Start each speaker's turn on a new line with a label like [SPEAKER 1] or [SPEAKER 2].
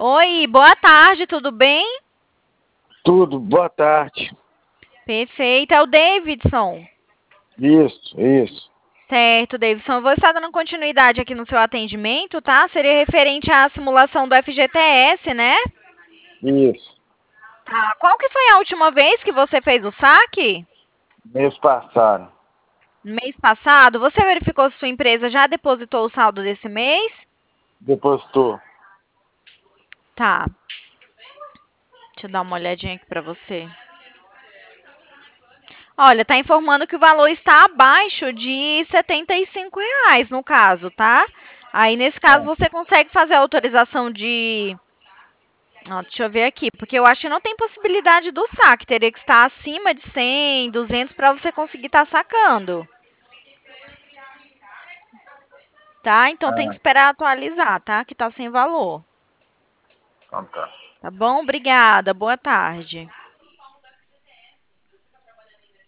[SPEAKER 1] Oi, boa tarde, tudo bem?
[SPEAKER 2] Tudo, boa tarde.
[SPEAKER 1] Perfeito, é o Davidson.
[SPEAKER 2] Isso,
[SPEAKER 1] Certo, Davidson. Eu vou estar dando continuidade aqui no seu atendimento, tá? Seria referente à simulação do FGTS, né?
[SPEAKER 2] isso.
[SPEAKER 1] Tá. Qual que foi a última vez que você fez o saque?
[SPEAKER 2] Mês passado,
[SPEAKER 1] No mês passado? Você verificou se sua empresa já depositou o saldo desse mês?
[SPEAKER 2] depositou.
[SPEAKER 1] Tá. Deixa eu dar uma olhadinha aqui para você. Olha, tá informando que o valor está abaixo de R$ 75, no caso, tá? Aí, nesse caso,
[SPEAKER 2] Ah,
[SPEAKER 1] você consegue fazer a autorização de. Ó, deixa eu ver aqui, porque eu acho que não tem possibilidade do saque. Teria que estar acima de 100, 200 para você conseguir estar sacando, tá? Então tem que
[SPEAKER 2] ah,
[SPEAKER 1] esperar atualizar, tá? Que tá sem valor.
[SPEAKER 2] então tá.
[SPEAKER 1] Tá bom? Obrigada. Boa tarde.